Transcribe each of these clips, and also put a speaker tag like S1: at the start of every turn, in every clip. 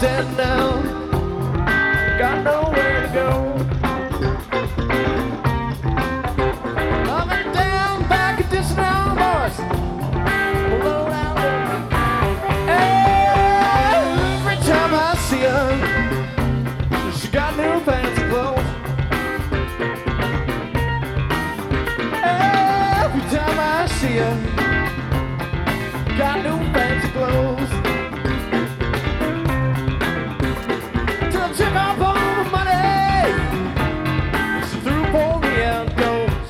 S1: standing down, got nowhere to go. I'm headed down back at this now, boys. Low down there. Every time I see her, she got new fancy clothes. Every time I see her, got new fancy clothes. Till I took off all the money, she threw for me outdoors.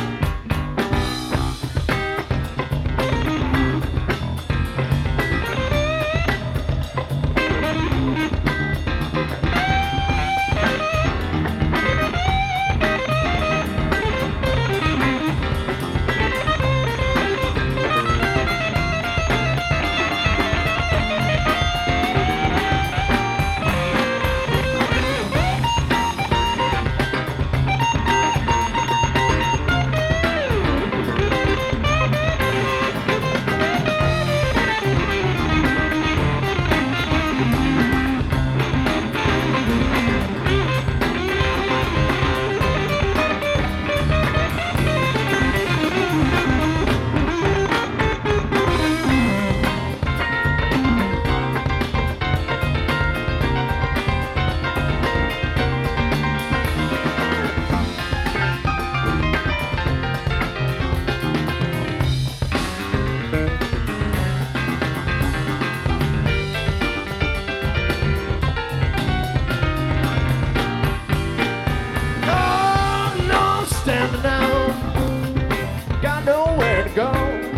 S1: Standing down, got nowhere to go.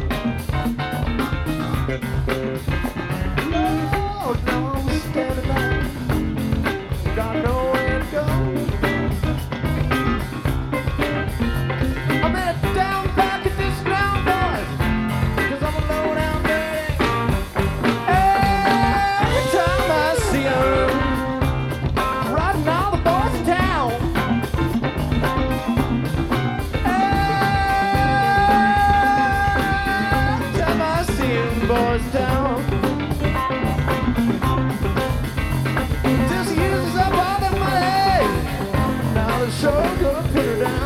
S1: Lord, no, I'm standing down, got nowhere to go. I'm headed down back at this ground, boys, 'cause I'm a low down dirty. Every time I see her, riding all the boys in town. Boys down till she uses up all that money. Now the show's gonna put her down.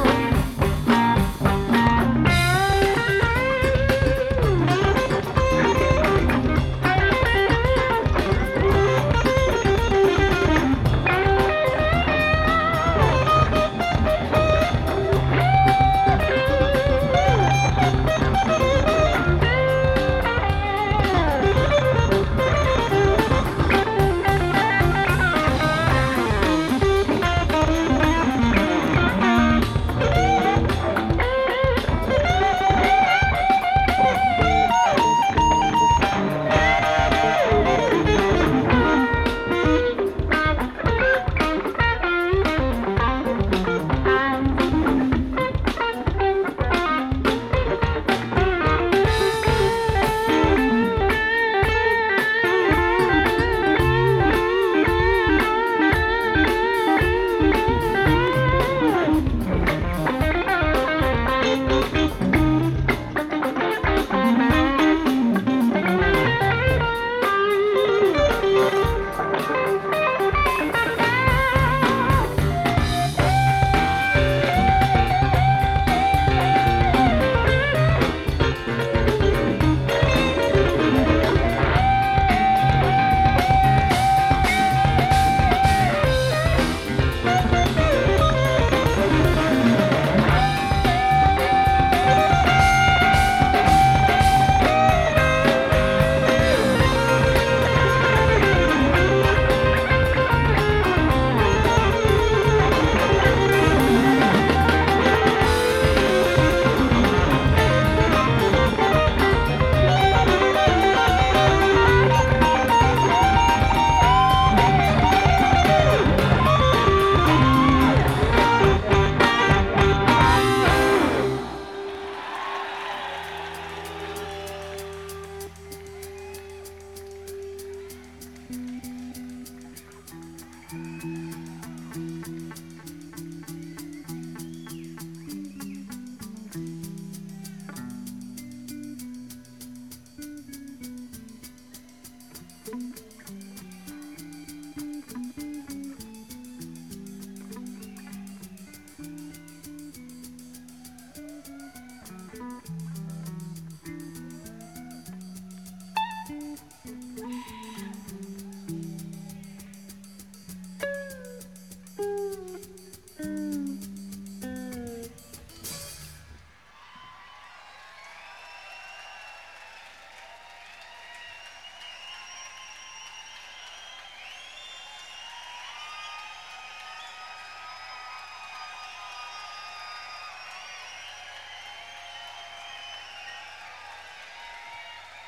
S2: Thank you.